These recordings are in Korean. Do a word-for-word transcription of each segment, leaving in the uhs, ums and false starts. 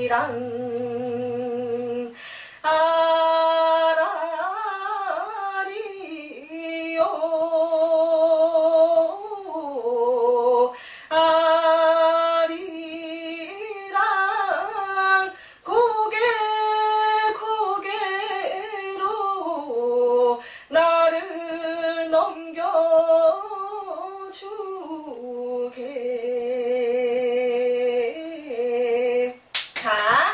아리랑 아라리요 아리랑 고개 고개로 나를 넘겨주게. 자,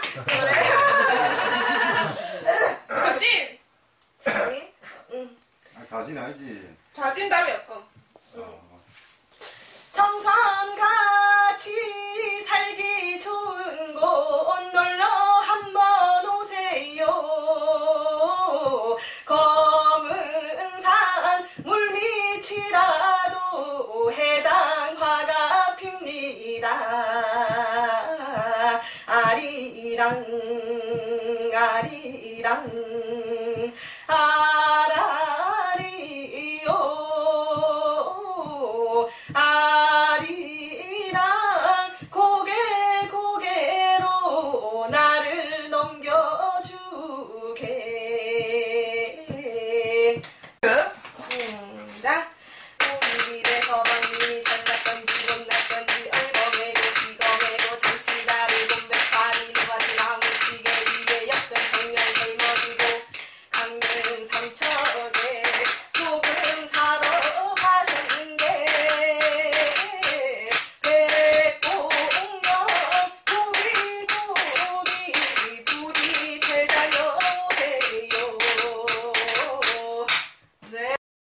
자진! 자진? 응. 아, 자진 아니지. 자진 다음에 약간. 어. 정선같이 살기 좋은 곳 놀러 한번 오세요. 검은 산 물밑이라도 해당 화가 핍니다. 아리랑 아리랑 아라리요 아리랑 고개 고개로 나를 넘겨주게. 시작. 우리길에서 방문이 잘났던지 못났던지 얼벙해도 시검해도 장치다리 곰백파리 누바지 나무시계 위에 역전 성냥 젊어지고 강릉 삼천